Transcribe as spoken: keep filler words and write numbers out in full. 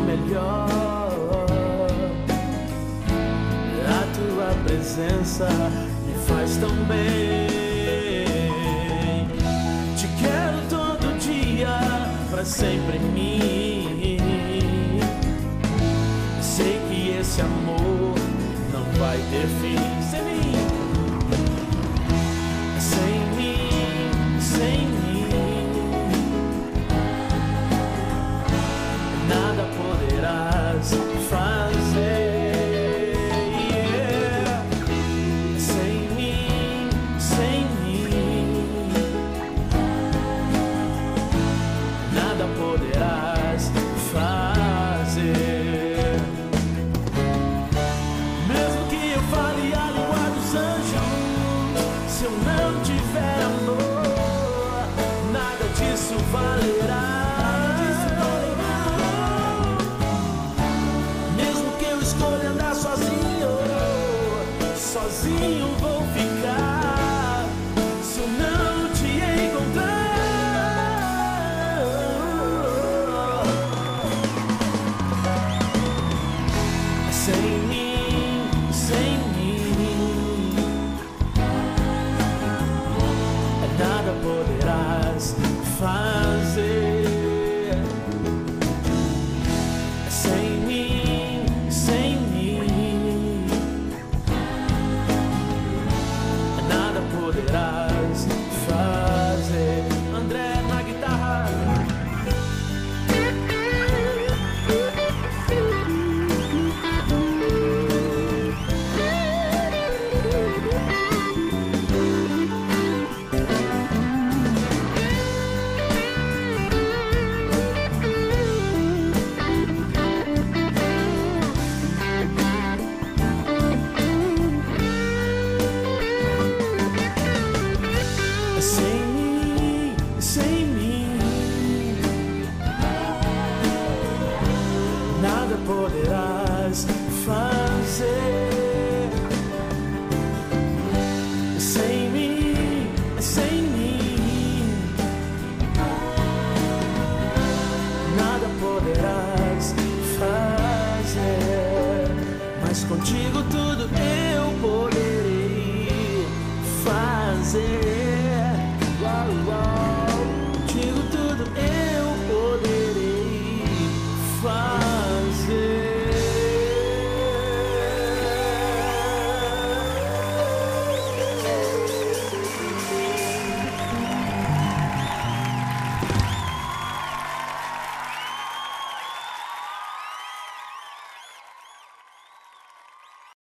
melhor. A tua presença me faz tão bem. Te quero todo dia, pra sempre em mim. Sei que esse amor não vai ter fim. Sem mim, sem mim, sem mim, nada poderás fazer. Yeah. Sem mim, sem mim, nada poderás fazer. Mesmo que eu fale a língua dos anjos, se eu não tiver amor, nada disso valerá. Mesmo que eu escolha andar sozinho, sozinho vou ficar, se eu não te encontrar. Sem mim, sem mim, nada poderás fazer. Sem mim, sem mim, nada poderás fazer. André na guitarra. Sem mim, sem mim, nada poderás fazer. Sem mim, sem mim, nada poderás fazer. Mas contigo tudo é